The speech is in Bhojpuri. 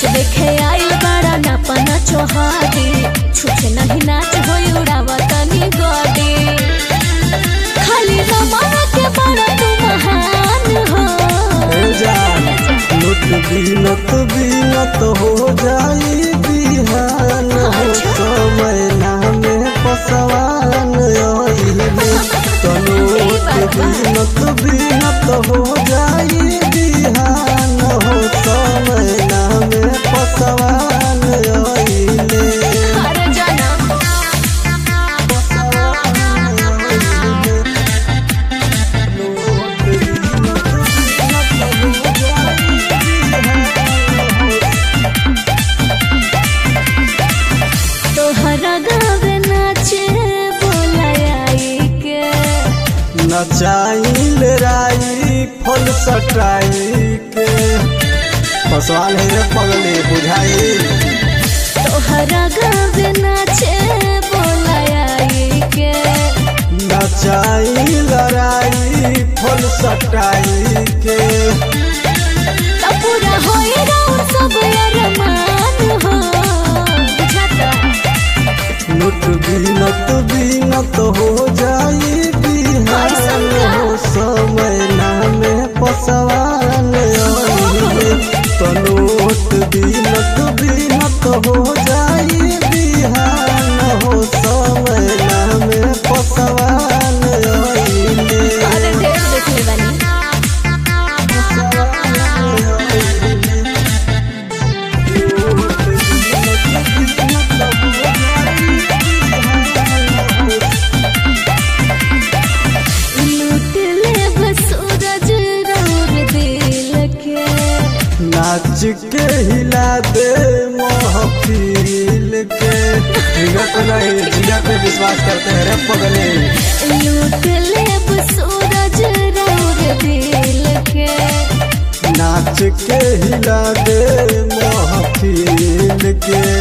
देखे आइल बड़ा नापना चोहादी छुछे नहीं नाच होई उड़ावा तनी गोदी खाली रमाना के बड़ा तू महान हो जान लुट बीनत हो जाई बिहान हो समय नामे पसवान आइले तो लुट बीनत हो जाई बिहान हो समय नामे पसवान आइले अरे जाना तोहरा गावे नाचे बोलाई के नचाइल राई फल सटाई के पसवान है रे पगले बुझाई तोहरा गावे नाचे बोलाई के नचाइल राई फल सटाई के पूरा होई राउर सब अरमान हो बुझाता लुट बीनत हो जाई बिहान हो समय नामे पसवान आइले तो लुट बीनत हो जाई बिहान हो समय नामे पसवान आइले अरे ढेर देखले बानी लूट ले बस सूरज राउर दिल के नाच के हिला दे महफिल के जिगत नहीं जिगत पे विश्वास करते हैं रे पगले लूट ले बस सूरज राउर दिल के नाच के हिला दे महफिल के